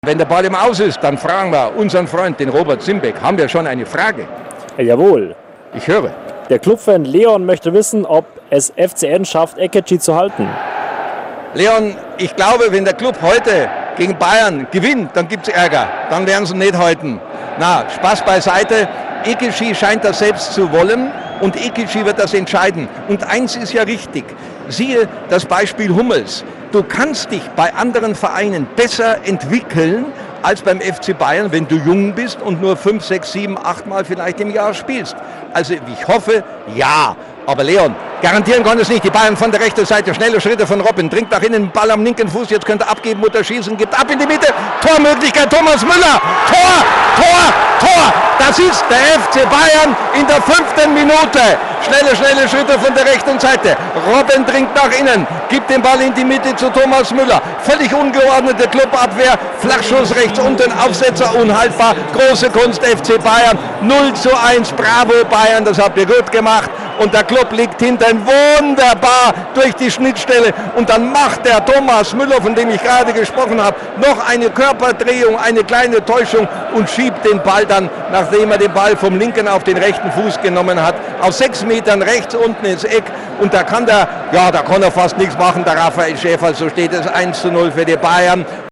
Wenn der Ball im Aus ist, dann fragen wir unseren Freund, den Robert Simbeck. Haben wir schon eine Frage? Jawohl. Ich höre. Der Clubfan Leon möchte wissen, ob es FCN schafft, Ekechi zu halten. Leon, ich glaube, wenn der Club heute gegen Bayern gewinnt, dann gibt es Ärger. Dann werden sie ihn nicht halten. Na, Spaß beiseite. Ekechi scheint das selbst zu wollen und Ekechi wird das entscheiden. Und eins ist ja richtig. Siehe das Beispiel Hummels. Du kannst dich bei anderen Vereinen besser entwickeln als beim FC Bayern, wenn du jung bist und nur 5, 6, 7, 8 Mal vielleicht im Jahr spielst. Also ich hoffe, ja. Aber Leon, garantieren kann es nicht. Die Bayern von der rechten Seite, schnelle Schritte von Robben, dringt nach innen, Ball am linken Fuß, jetzt könnte er abgeben, Mutter schießen, gibt ab in die Mitte, Tormöglichkeit, Thomas Müller, Tor, das ist der FC Bayern in der 5. Minute. Schnelle Schritte von der rechten Seite, Robben dringt nach innen, gibt den Ball in die Mitte zu Thomas Müller, völlig ungeordnete Clubabwehr, Flachschuss rechts unten, Aufsetzer unhaltbar, große Kunst FC Bayern, 0:1, bravo Bayern, das habt ihr gut gemacht. Und der Club liegt hinten wunderbar durch die Schnittstelle. Und dann macht der Thomas Müller, von dem ich gerade gesprochen habe, noch eine Körperdrehung, eine kleine Täuschung und schiebt den Ball dann, nachdem er den Ball vom linken auf den rechten Fuß genommen hat, aus 6 Metern rechts unten ins Eck. Und da kann er fast nichts machen, der Raphael Schäfer. So steht es 1:0 für die Bayern.